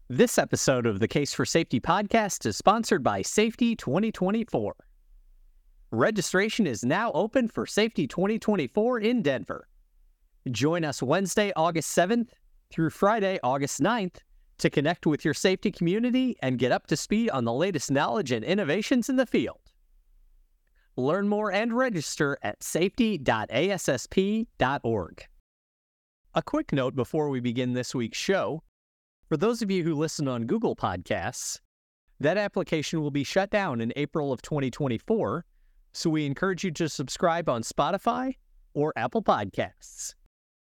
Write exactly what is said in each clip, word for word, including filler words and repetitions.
This episode of the Case for Safety podcast is sponsored by Safety twenty twenty-four. Registration is now open for Safety twenty twenty-four in Denver. Join us Wednesday, August seventh through Friday, August ninth to connect with your safety community and get up to speed on the latest knowledge and innovations in the field. Learn more and register at safety dot a s s p dot org. A quick note before we begin this week's show. For those of you who listen on Google Podcasts, that application will be shut down in April of twenty twenty-four, so we encourage you to subscribe on Spotify or Apple Podcasts.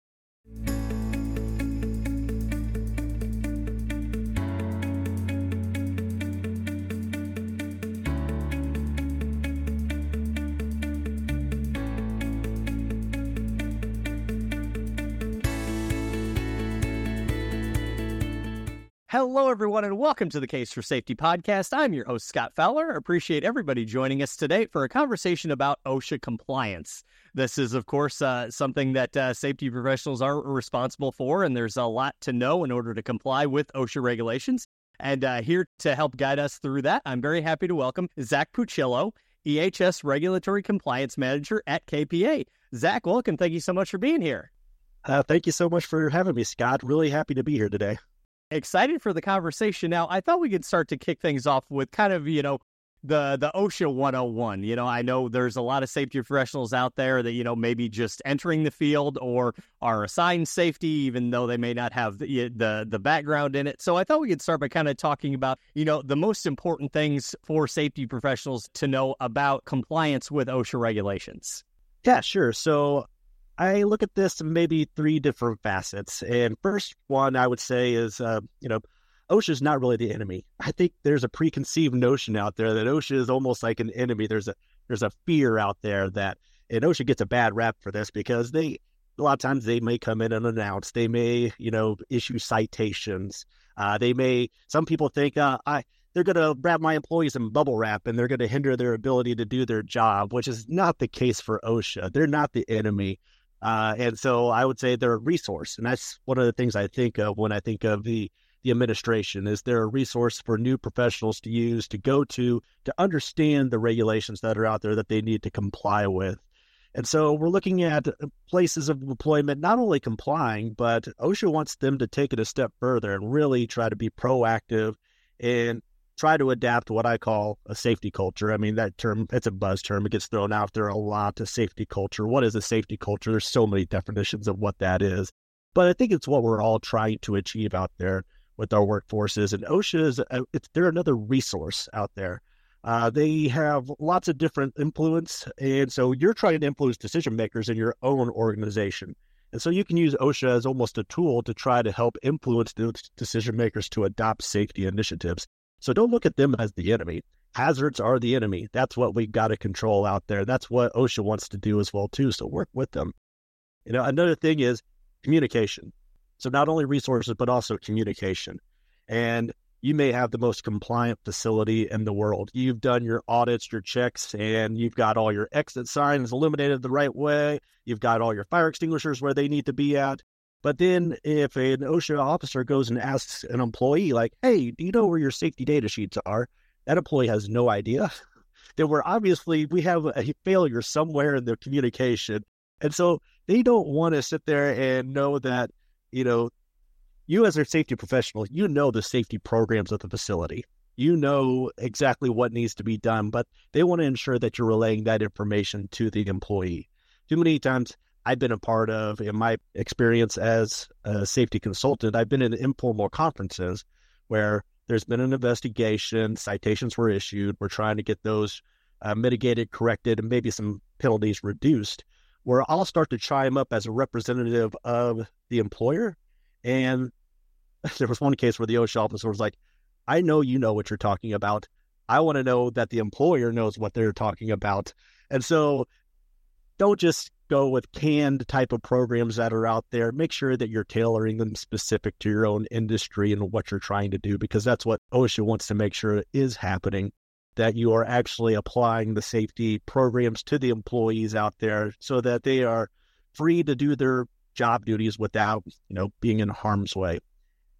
Hello, everyone, and welcome to the Case for Safety podcast. I'm your host, Scott Fowler. Appreciate everybody joining us today for a conversation about OSHA compliance. This is, of course, uh, something that uh, safety professionals are responsible for, and there's a lot to know in order to comply with OSHA regulations. And uh, here to help guide us through that, I'm very happy to welcome Zach Puccillo, E H S Regulatory Compliance Manager at K P A. Zach, welcome. Thank you so much for being here. Uh, thank you so much for having me, Scott. Really happy to be here today. Excited for the conversation. Now, I thought we could start to kick things off with kind of, you know, the the OSHA one oh one. You know, I know there's a lot of safety professionals out there that, you know, maybe just entering the field or are assigned safety, even though they may not have the the, the background in it. So I thought we could start by kind of talking about, you know, the most important things for safety professionals to know about compliance with OSHA regulations. Yeah, sure. So I look at this in maybe three different facets. And first one I would say is, uh, you know, OSHA is not really the enemy. I think there's a preconceived notion out there that OSHA is almost like an enemy. There's a there's a fear out there that, and OSHA gets a bad rap for this because they, a lot of times they may come in and announce, they may, you know, issue citations. Uh, they may, some people think, uh, I, they're going to wrap my employees in bubble wrap and they're going to hinder their ability to do their job, which is not the case for OSHA. They're not the enemy. Uh, and so I would say they're a resource. And that's one of the things I think of when I think of the, the administration is they're a resource for new professionals to use, to go to, to understand the regulations that are out there that they need to comply with. And so we're looking at places of employment, not only complying, but OSHA wants them to take it a step further and really try to be proactive and try to adapt what I call a safety culture. I mean, that term, it's a buzz term. It gets thrown out there a lot, a safety culture. What is a safety culture? There's so many definitions of what that is. But I think it's what we're all trying to achieve out there with our workforces. And OSHA is, a, it's, they're another resource out there. Uh, they have lots of different influence. And so you're trying to influence decision makers in your own organization. And so you can use OSHA as almost a tool to try to help influence those decision makers to adopt safety initiatives. So don't look at them as the enemy. Hazards are the enemy. That's what we've got to control out there. That's what OSHA wants to do as well, too. So work with them. You know, another thing is communication. So not only resources, but also communication. And you may have the most compliant facility in the world. You've done your audits, your checks, and you've got all your exit signs illuminated the right way. You've got all your fire extinguishers where they need to be at. But then if an OSHA officer goes and asks an employee, like, hey, do you know where your safety data sheets are? That employee has no idea. Then we're obviously, we have a failure somewhere in the communication. And so they don't want to sit there and know that, you know, you as a safety professional, you know the safety programs of the facility. You know exactly what needs to be done, but they want to ensure that you're relaying that information to the employee. Too many times, I've been a part of, in my experience as a safety consultant, I've been in informal conferences where there's been an investigation, citations were issued, we're trying to get those uh, mitigated, corrected, and maybe some penalties reduced, where I'll start to chime up as a representative of the employer. And there was one case where the OSHA officer was like, I know you know what you're talking about. I want to know that the employer knows what they're talking about. And so don't just go with canned type of programs that are out there. Make sure that you're tailoring them specific to your own industry and what you're trying to do, because that's what OSHA wants to make sure is happening, that you are actually applying the safety programs to the employees out there so that they are free to do their job duties without, you know, being in harm's way.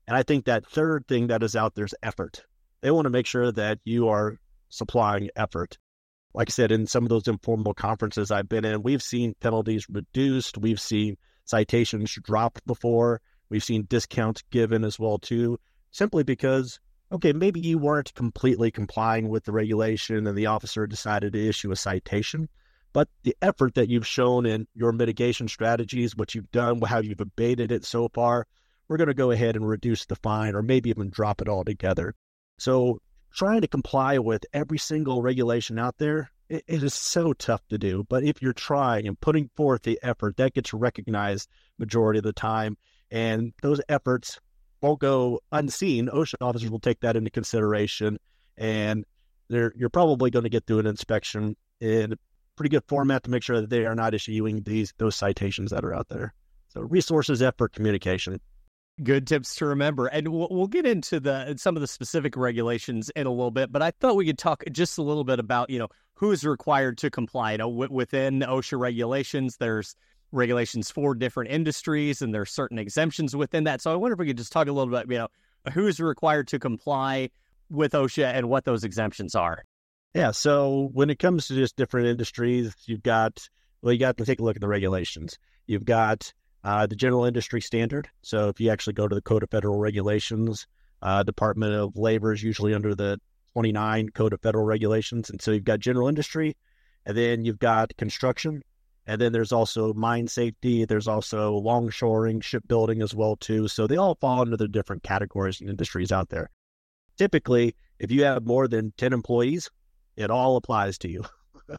And I think that third thing that is out there is effort. They want to make sure that you are supplying effort. Like I said, in some of those informal conferences I've been in, we've seen penalties reduced. We've seen citations dropped before. We've seen discounts given as well, too, simply because, okay, maybe you weren't completely complying with the regulation and the officer decided to issue a citation, but the effort that you've shown in your mitigation strategies, what you've done, how you've abated it so far, we're going to go ahead and reduce the fine or maybe even drop it altogether. So trying to comply with every single regulation out there, it, it is so tough to do. But if you're trying and putting forth the effort, that gets recognized majority of the time. And those efforts won't go unseen. OSHA officers will take that into consideration. And they're, you're probably going to get through an inspection in a pretty good format to make sure that they are not issuing these those citations that are out there. So resources, effort, communication. Good tips to remember. And we'll, we'll get into the some of the specific regulations in a little bit, but I thought we could talk just a little bit about, you know, who is required to comply. You know, w- within OSHA regulations, there's regulations for different industries, and there's certain exemptions within that. So I wonder if we could just talk a little bit, you know, who's required to comply with OSHA and what those exemptions are. Yeah, so when it comes to just different industries, you've got, well, you got to take a look at the regulations. You've got Uh, the general industry standard. So if you actually go to the Code of Federal Regulations, uh, Department of Labor is usually under the twenty-nine Code of Federal Regulations. And so you've got general industry, and then you've got construction, and then there's also mine safety. There's also longshoring, shipbuilding as well, too. So they all fall under the different categories and industries out there. Typically, if you have more than ten employees, it all applies to you.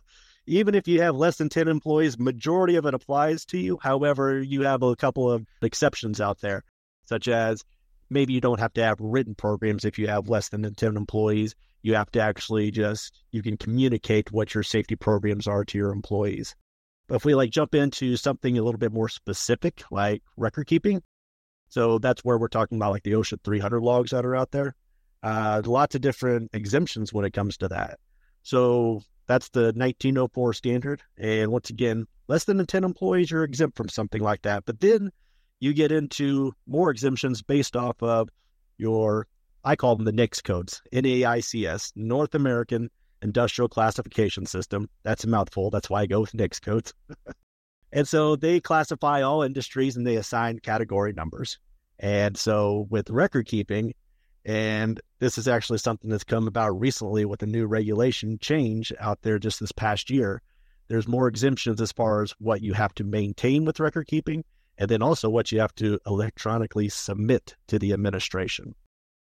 Even if you have less than ten employees, majority of it applies to you. However, you have a couple of exceptions out there, such as maybe you don't have to have written programs if you have less than ten employees. You have to actually just, you can communicate what your safety programs are to your employees. But if we like jump into something a little bit more specific, like record keeping, so that's where we're talking about like the OSHA three hundred logs that are out there. Uh, lots of different exemptions when it comes to that. So that's the nineteen oh four standard. And once again, less than ten employees, you're exempt from something like that. But then you get into more exemptions based off of your, I call them the N A I C S codes, N A I C S, North American Industrial Classification System. That's a mouthful. That's why I go with N A I C S codes. And so they classify all industries and they assign category numbers. And so with record keeping, and this is actually something that's come about recently with a new regulation change out there just this past year. There's more exemptions as far as what you have to maintain with record keeping, and then also what you have to electronically submit to the administration.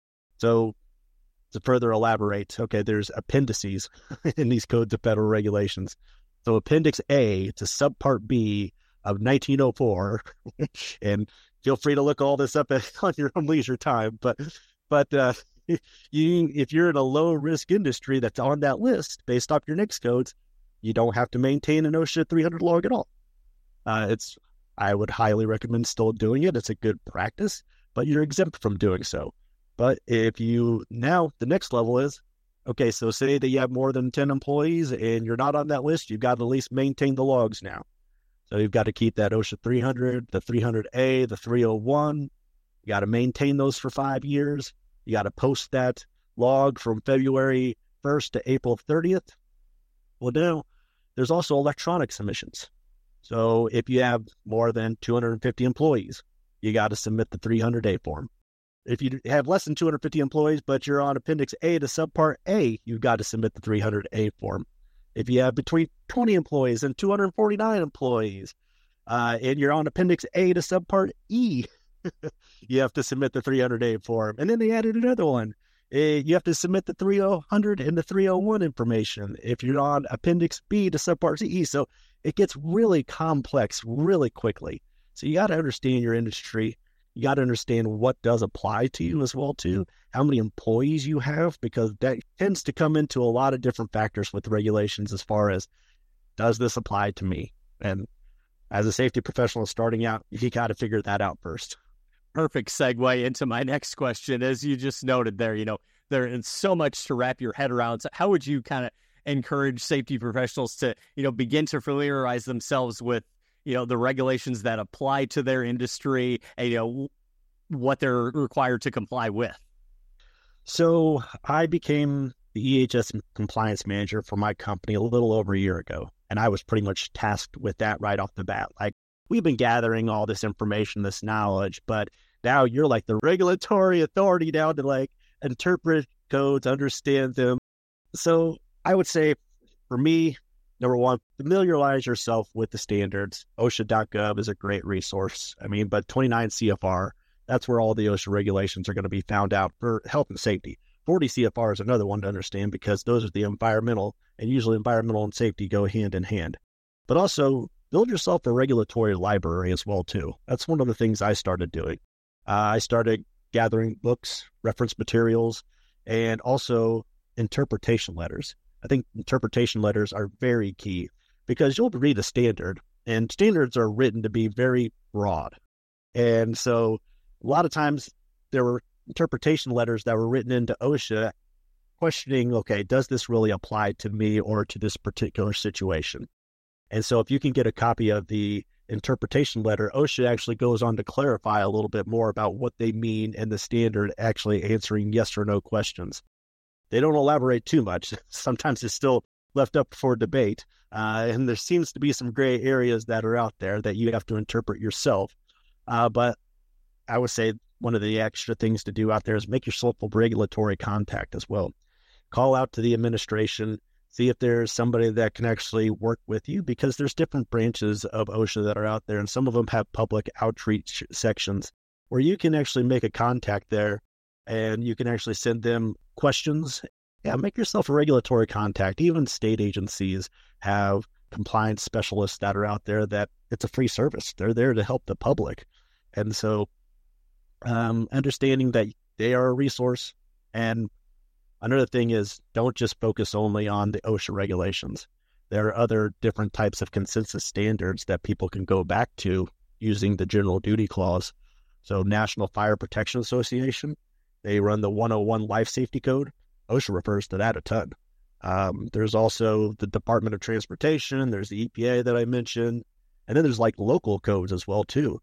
So to further elaborate, okay, there's appendices in these codes of federal regulations. So Appendix A to Subpart B of nineteen oh four, and feel free to look all this up on your own leisure time, but But uh, you, if you're in a low-risk industry that's on that list based off your N A I C S codes, you don't have to maintain an OSHA three hundred log at all. Uh, it's I would highly recommend still doing it. It's a good practice, but you're exempt from doing so. But if you, now the next level is, okay, so say that you have more than ten employees and you're not on that list, you've got to at least maintain the logs now. So you've got to keep that OSHA three hundred, the three hundred A, the three oh one. You got to maintain those for five years. You got to post that log from February first to April thirtieth. Well, now there's also electronic submissions. So if you have more than two hundred fifty employees, you got to submit the three hundred A form. If you have less than two hundred fifty employees, but you're on Appendix A to Subpart A, you've got to submit the three hundred A form. If you have between twenty employees and two hundred forty-nine employees, uh, and you're on Appendix A to Subpart E, you have to submit the three hundred A form. And then they added another one. Uh, you have to submit the three hundred and the three oh one information if you're on Appendix B to Subpart E. So it gets really complex really quickly. So you got to understand your industry. You got to understand what does apply to you as well, too. How many employees you have, because that tends to come into a lot of different factors with the regulations as far as, does this apply to me? And as a safety professional starting out, you got to figure that out first. Perfect segue into my next question. As you just noted there, you know, there is so much to wrap your head around. So how would you kind of encourage safety professionals to, you know, begin to familiarize themselves with, you know, the regulations that apply to their industry, and, you know, what they're required to comply with? So I became the E H S compliance manager for my company a little over a year ago, and I was pretty much tasked with that right off the bat. Like, we've been gathering all this information, this knowledge, but now you're like the regulatory authority now to like interpret codes, understand them. So I would say for me, number one, familiarize yourself with the standards. OSHA dot gov is a great resource. I mean, but twenty-nine C F R, that's where all the OSHA regulations are going to be found out for health and safety. forty C F R is another one to understand because those are the environmental, and usually environmental and safety go hand in hand. But also build yourself a regulatory library as well too. That's one of the things I started doing. Uh, I started gathering books, reference materials, and also interpretation letters. I think interpretation letters are very key because you'll read a standard, and standards are written to be very broad. And so a lot of times there were interpretation letters that were written into OSHA questioning, okay, does this really apply to me or to this particular situation? And so if you can get a copy of the interpretation letter, OSHA actually goes on to clarify a little bit more about what they mean and the standard actually answering yes or no questions. They don't elaborate too much. Sometimes it's still left up for debate. Uh, and there seems to be some gray areas that are out there that you have to interpret yourself. Uh, but I would say one of the extra things to do out there is make yourself a regulatory contact as well. Call out to the administration, see if there's somebody that can actually work with you, because there's different branches of OSHA that are out there, and some of them have public outreach sections where you can actually make a contact there and you can actually send them questions. Yeah, make yourself a regulatory contact. Even state agencies have compliance specialists that are out there that it's a free service. They're there to help the public. And so um, understanding that they are a resource. And another thing is, don't just focus only on the OSHA regulations. There are other different types of consensus standards that people can go back to using the general duty clause. So National Fire Protection Association, they run the one oh one Life Safety Code. OSHA refers to that a ton. Um, there's also the Department of Transportation. There's the E P A that I mentioned. And then there's like local codes as well, too.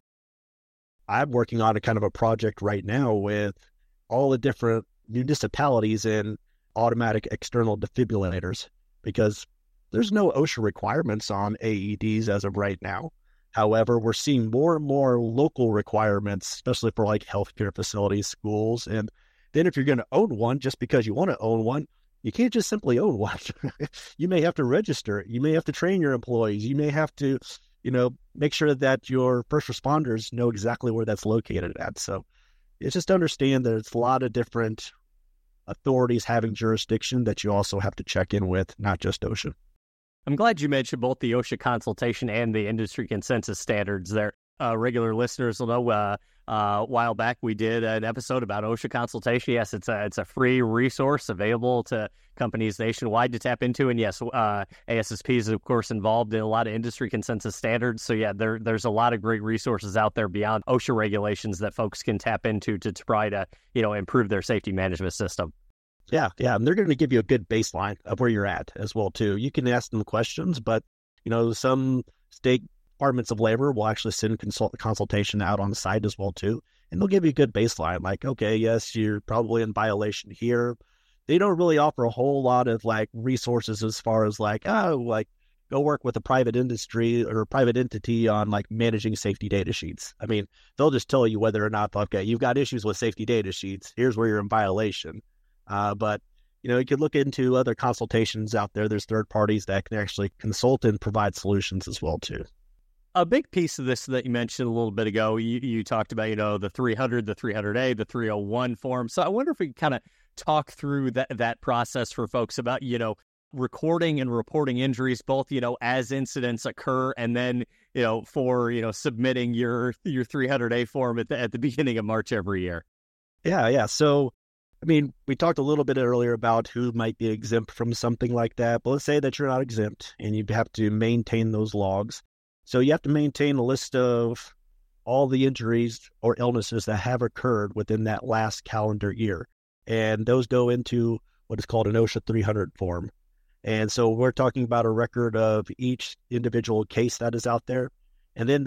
I'm working on a kind of a project right now with all the different municipalities and automatic external defibrillators, because there's no OSHA requirements on A E Ds as of right now. However, we're seeing more and more local requirements, especially for like healthcare facilities, schools. And then if you're going to own one, just because you want to own one, you can't just simply own one. You may have to register it. You may have to train your employees. You may have to, you know, make sure that your first responders know exactly where that's located at. So it's just understand there's a lot of different authorities having jurisdiction that you also have to check in with, not just OSHA. I'm glad you mentioned both the OSHA consultation and the industry consensus standards there. Uh, regular listeners will know uh, uh, a while back we did an episode about OSHA consultation. Yes, it's a, it's a free resource available to companies nationwide to tap into. And yes, uh, A S S P is, of course, involved in a lot of industry consensus standards. So yeah, there, there's a lot of great resources out there beyond OSHA regulations that folks can tap into to try to, you know, improve their safety management system. Yeah, yeah, and they're going to give you a good baseline of where you're at as well, too. You can ask them questions, but, you know, some state departments of labor will actually send consult- consultation out on the site as well, too, and they'll give you a good baseline, like, okay, yes, you're probably in violation here. They don't really offer a whole lot of, like, resources as far as, like, oh, like, go work with a private industry or a private entity on, like, managing safety data sheets. I mean, they'll just tell you whether or not, okay, you've got issues with safety data sheets. Here's where you're in violation. Uh, but, you know, you could look into other consultations out there. There's third parties that can actually consult and provide solutions as well, too. A big piece of this that you mentioned a little bit ago, you, you talked about, you know, the three hundred, the three hundred A, the three oh one form. So I wonder if we could kind of talk through that, that process for folks about, you know, recording and reporting injuries, both, you know, as incidents occur, and then, you know, for, you know, submitting your, your three hundred A form at the, at the beginning of March every year. Yeah, yeah. So, I mean, we talked a little bit earlier about who might be exempt from something like that, but let's say that you're not exempt and you have to maintain those logs. So you have to maintain a list of all the injuries or illnesses that have occurred within that last calendar year. And those go into what is called an OSHA three hundred form. And so we're talking about a record of each individual case that is out there. And then those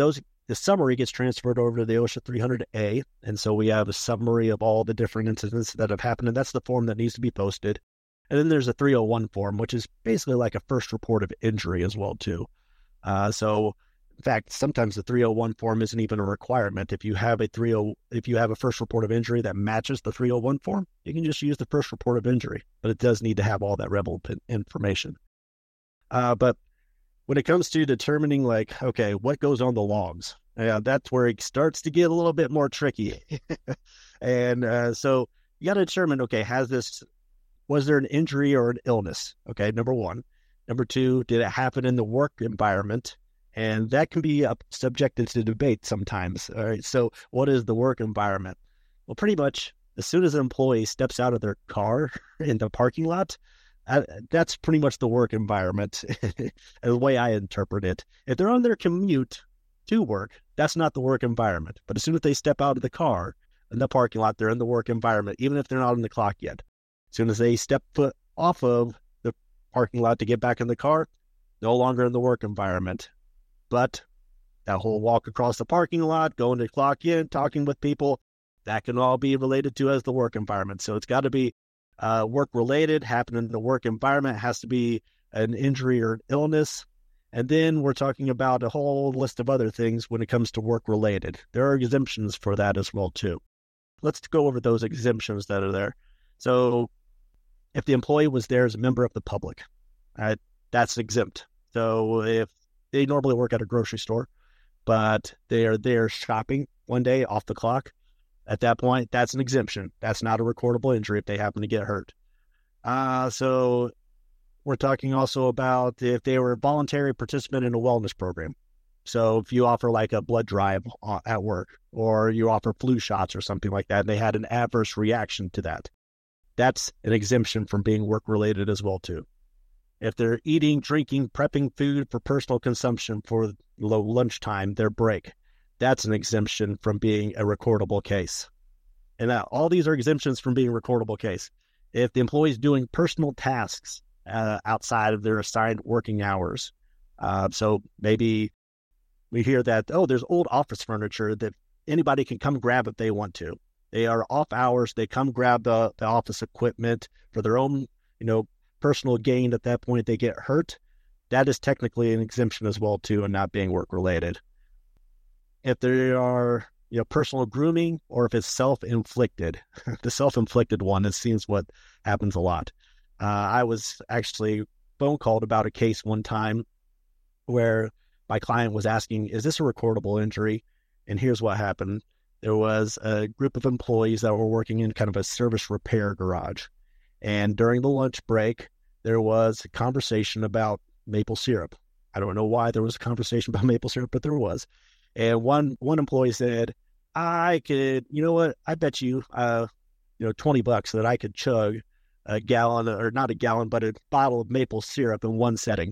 the summary gets transferred over to the OSHA three hundred A. And so we have a summary of all the different incidents that have happened. And that's the form that needs to be posted. And then there's a three oh one form, which is basically like a first report of injury as well, too. Uh, so, in fact, sometimes the three oh one form isn't even a requirement. If you have a thirty, if you have a first report of injury that matches the three oh one form, you can just use the first report of injury. But it does need to have all that relevant information. Uh, but when it comes to determining, like, okay, what goes on the logs, uh, that's where it starts to get a little bit more tricky. and uh, so you got to determine, okay, has this, was there an injury or an illness? Okay, number one. Number two, did it happen in the work environment? And that can be uh, subjected to debate sometimes. All right, so what is the work environment? Well, pretty much as soon as an employee steps out of their car in the parking lot, uh, that's pretty much the work environment, the way I interpret it. If they're on their commute to work, that's not the work environment. But as soon as they step out of the car in the parking lot, they're in the work environment, even if they're not on the clock yet. As soon as they step foot off of the parking lot to get back in the car, no longer in the work environment. But that whole walk across the parking lot, going to clock in, talking with people, that can all be related to as the work environment. So it's got to be uh, work-related, happening in the work environment. It has to be an injury or an illness. And then we're talking about a whole list of other things when it comes to work-related. There are exemptions for that as well, too. Let's go over those exemptions that are there. So if the employee was there as a member of the public, uh, that's exempt. So if they normally work at a grocery store, but they are there shopping one day off the clock, at that point, that's an exemption. That's not a recordable injury if they happen to get hurt. Uh, so we're talking also about if they were a voluntary participant in a wellness program. So if you offer like a blood drive at work, or you offer flu shots or something like that, and they had an adverse reaction to that, that's an exemption from being work-related as well, too. If they're eating, drinking, prepping food for personal consumption for low lunchtime, their break, that's an exemption from being a recordable case. And now, all these are exemptions from being a recordable case. If the employee is doing personal tasks uh, outside of their assigned working hours, uh, so maybe we hear that, oh, there's old office furniture that anybody can come grab if they want to. They are off hours. They come grab the, the office equipment for their own, you know, personal gain. At that point, they get hurt. That is technically an exemption as well, too, and not being work-related. If there are, you know, personal grooming, or if it's self-inflicted, the self-inflicted one, it seems what happens a lot. Uh, I was actually phone called about a case one time where my client was asking, is this a recordable injury? And here's what happened. There was a group of employees that were working in kind of a service repair garage. And during the lunch break, there was a conversation about maple syrup. I don't know why there was a conversation about maple syrup, but there was. And one one employee said, I could, you know what, I bet you, uh, you know, twenty bucks that I could chug a gallon, or not a gallon, but a bottle of maple syrup in one setting.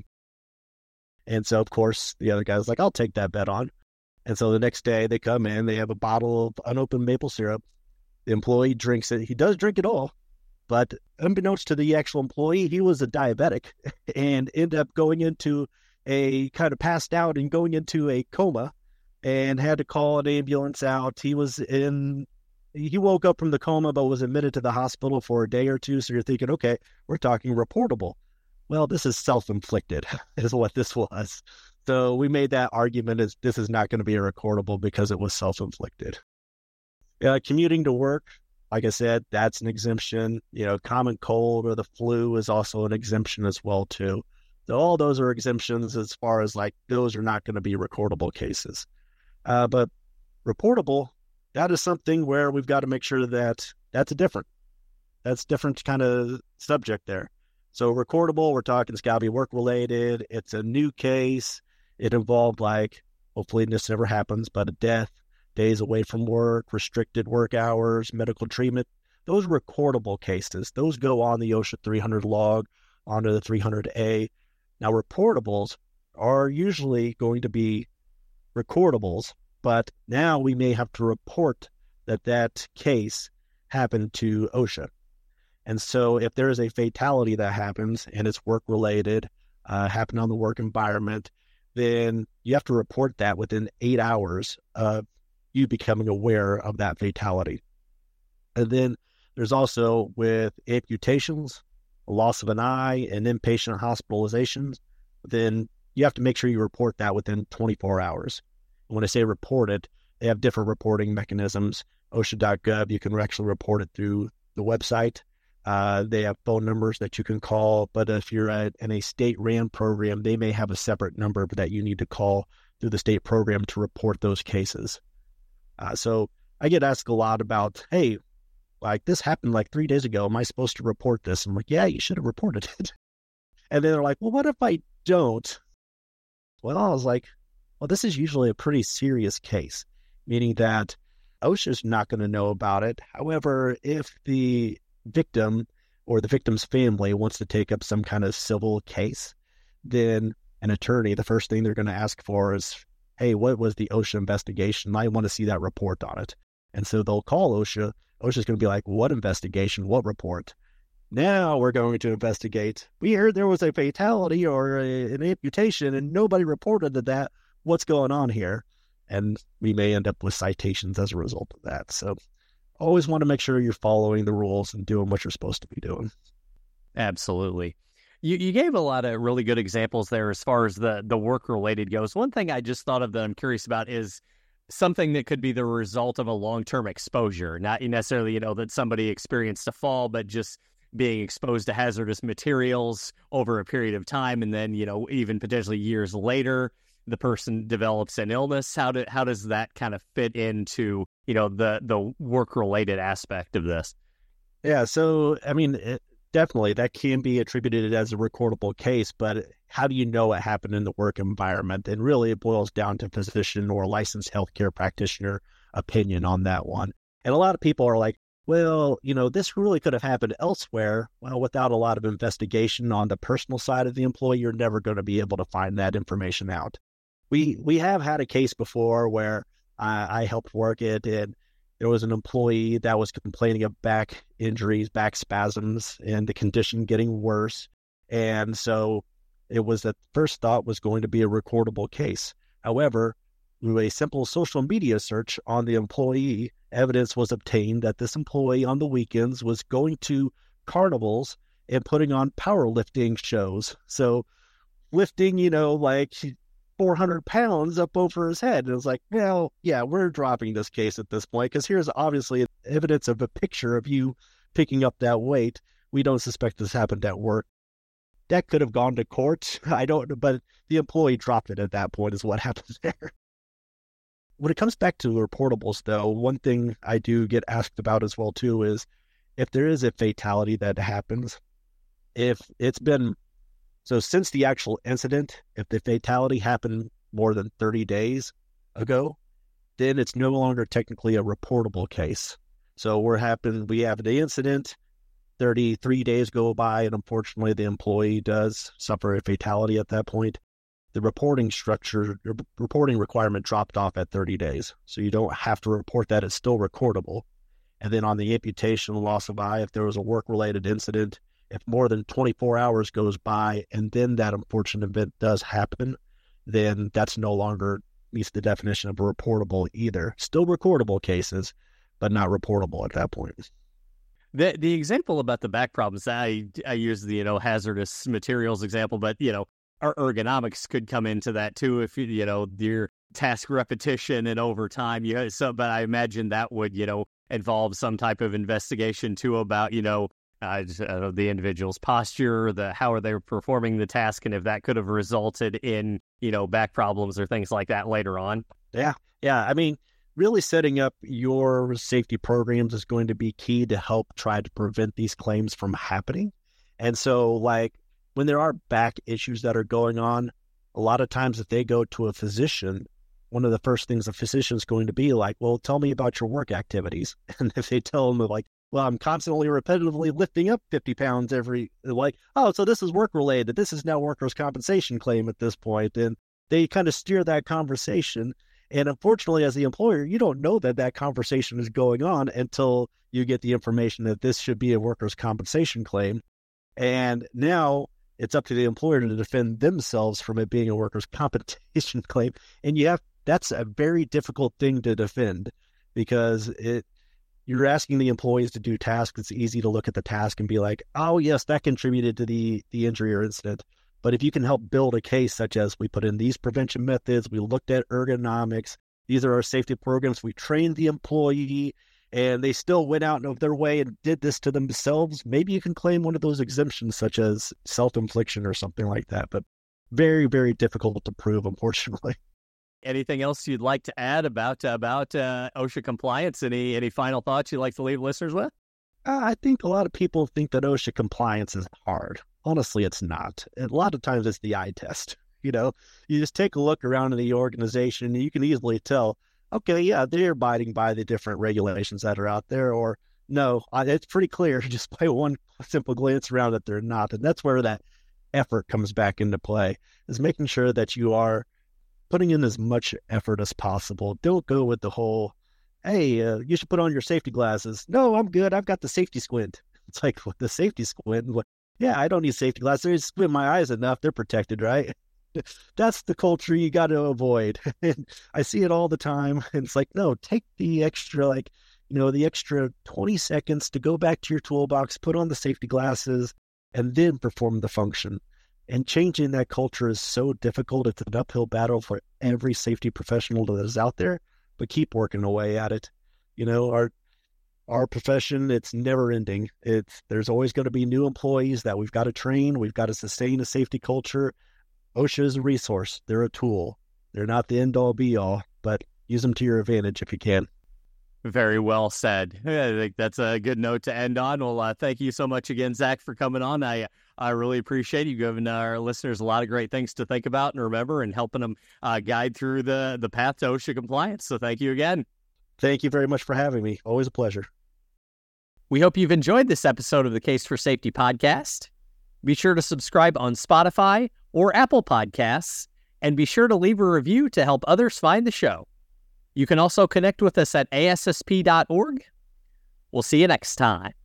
And so, of course, the other guy was like, I'll take that bet on. And so the next day they come in, they have a bottle of unopened maple syrup. The employee drinks it. He does drink it all, but unbeknownst to the actual employee, he was a diabetic and ended up going into a kind of passed out and going into a coma, and had to call an ambulance out. He was in, he woke up from the coma, but was admitted to the hospital for a day or two. So you're thinking, okay, we're talking reportable. Well, this is self-inflicted is what this was. So we made that argument as this is not going to be a recordable because it was self-inflicted. Uh, commuting to work, like I said, that's an exemption. You know, common cold or the flu is also an exemption as well, too. So all those are exemptions as far as like those are not going to be recordable cases. Uh, but reportable, that is something where we've got to make sure that that's a different, that's different kind of subject there. So recordable, we're talking it's got to be work-related. It's a new case. It involved, like, hopefully this never happens, but a death, days away from work, restricted work hours, medical treatment. Those recordable cases, those go on the OSHA three hundred log, onto the three hundred A. Now, reportables are usually going to be recordables, but now we may have to report that that case happened to OSHA. And so if there is a fatality that happens and it's work-related, uh, happened on the work environment, then you have to report that within eight hours of you becoming aware of that fatality. And then there's also with amputations, loss of an eye, and inpatient hospitalizations, then you have to make sure you report that within twenty-four hours. And when I say report it, they have different reporting mechanisms. OSHA dot gov, you can actually report it through the website. Uh, they have phone numbers that you can call, but if you're at, in a state-ran program, they may have a separate number that you need to call through the state program to report those cases. Uh, so I get asked a lot about, hey, like this happened like three days ago. Am I supposed to report this? I'm like, yeah, you should have reported it. And then they're like, well, what if I don't? Well, I was like, well, this is usually a pretty serious case, meaning that OSHA's not going to know about it. However, if the victim or the victim's family wants to take up some kind of civil case, then an attorney, the first thing they're going to ask for is, hey, what was the OSHA investigation? I want to see that report on it. And so they'll call OSHA. OSHA's going to be like, what investigation? What report? Now we're going to investigate. We heard there was a fatality or a, an amputation and nobody reported that. What's going on here? And we may end up with citations as a result of that. So always want to make sure you're following the rules and doing what you're supposed to be doing. Absolutely. You you gave a lot of really good examples there as far as the, the work-related goes. One thing I just thought of that I'm curious about is something that could be the result of a long-term exposure. Not necessarily, you know, that somebody experienced a fall, but just being exposed to hazardous materials over a period of time. And then, you know, even potentially years later, the person develops an illness. How do, how does that kind of fit into, you know, the, the work-related aspect of this? Yeah. So, I mean, it, definitely that can be attributed as a recordable case, but how do you know it happened in the work environment? And really it boils down to physician or licensed healthcare practitioner opinion on that one. And a lot of people are like, well, you know, this really could have happened elsewhere. Well, without a lot of investigation on the personal side of the employee, you're never going to be able to find that information out. We we have had a case before where I, I helped work it, and there was an employee that was complaining of back injuries, back spasms, and the condition getting worse. And so it was that first thought was going to be a recordable case. However, through a simple social media search on the employee, evidence was obtained that this employee on the weekends was going to carnivals and putting on powerlifting shows. So lifting, you know, like four hundred pounds up over his head. And it was like, well, yeah, we're dropping this case at this point because here's obviously evidence of a picture of you picking up that weight. We don't suspect this happened at work. That could have gone to court. I don't know, but the employee dropped it at that point is what happened there. When it comes back to reportables, though, one thing I do get asked about as well, too, is if there is a fatality that happens, if it's been, so since the actual incident, if the fatality happened more than thirty days ago, then it's no longer technically a reportable case. So we're happen, we have the incident, thirty-three days go by, and unfortunately the employee does suffer a fatality at that point. The reporting structure, your reporting requirement dropped off at thirty days. So you don't have to report that. It's still recordable. And then on the amputation, loss of eye, if there was a work-related incident, if more than twenty-four hours goes by and then that unfortunate event does happen, then that's no longer meets the definition of a reportable either. Still recordable cases, but not reportable at that point. The the example about the back problems, I I use the, you know, hazardous materials example, but, you know, our ergonomics could come into that too. If you, you know, your task repetition and overtime, you know, so, but I imagine that would, you know, involve some type of investigation too about, you know, uh, uh, the individual's posture, the, how are they performing the task, and if that could have resulted in, you know, back problems or things like that later on. Yeah. Yeah. I mean, really setting up your safety programs is going to be key to help try to prevent these claims from happening. And so, like, when there are back issues that are going on, a lot of times if they go to a physician, one of the first things a physician's going to be like, well, tell me about your work activities. And if they tell them like, well, I'm constantly repetitively lifting up fifty pounds every, like, oh, so this is work related. This is now workers' compensation claim at this point. And they kind of steer that conversation. And unfortunately, as the employer, you don't know that that conversation is going on until you get the information that this should be a workers' compensation claim. And now it's up to the employer to defend themselves from it being a workers' compensation claim. And you have, that's a very difficult thing to defend because it, you're asking the employees to do tasks. It's easy to look at the task and be like, oh yes, that contributed to the, the injury or incident. But if you can help build a case such as we put in these prevention methods, we looked at ergonomics, these are our safety programs, we trained the employee, and they still went out of their way and did this to themselves, maybe you can claim one of those exemptions such as self-infliction or something like that. But very, very difficult to prove, unfortunately. Anything else you'd like to add about about uh, OSHA compliance? Any any final thoughts you'd like to leave listeners with? Uh, I think a lot of people think that OSHA compliance is hard. Honestly, it's not. A lot of times it's the eye test. You know, you just take a look around in the organization and you can easily tell, okay, yeah, they're abiding by the different regulations that are out there, or no, it's pretty clear just by one simple glance around that they're not. And that's where that effort comes back into play, is making sure that you are putting in as much effort as possible. Don't go with the whole, hey, uh, you should put on your safety glasses. No, I'm good. I've got the safety squint. It's like, what, the safety squint? What? Yeah, I don't need safety glasses. I just squint my eyes enough. They're protected, right? That's the culture you got to avoid. And I see it all the time. And it's like, no, take the extra, like, you know, the extra twenty seconds to go back to your toolbox, put on the safety glasses, and then perform the function. And changing that culture is so difficult. It's an uphill battle for every safety professional that is out there, but keep working away at it. You know, our our profession, it's never ending. It's there's always going to be new employees that we've got to train. We've got to sustain a safety culture. OSHA is a resource. They're a tool. They're not the end all be all, but use them to your advantage if you can. Very well said. I think that's a good note to end on. Well, uh, thank you so much again, Zach, for coming on. I I really appreciate you giving our listeners a lot of great things to think about and remember, and helping them uh, guide through the, the path to OSHA compliance. So thank you again. Thank you very much for having me. Always a pleasure. We hope you've enjoyed this episode of the Case for Safety podcast. Be sure to subscribe on Spotify or Apple Podcasts, and be sure to leave a review to help others find the show. You can also connect with us at A S S P dot org. We'll see you next time.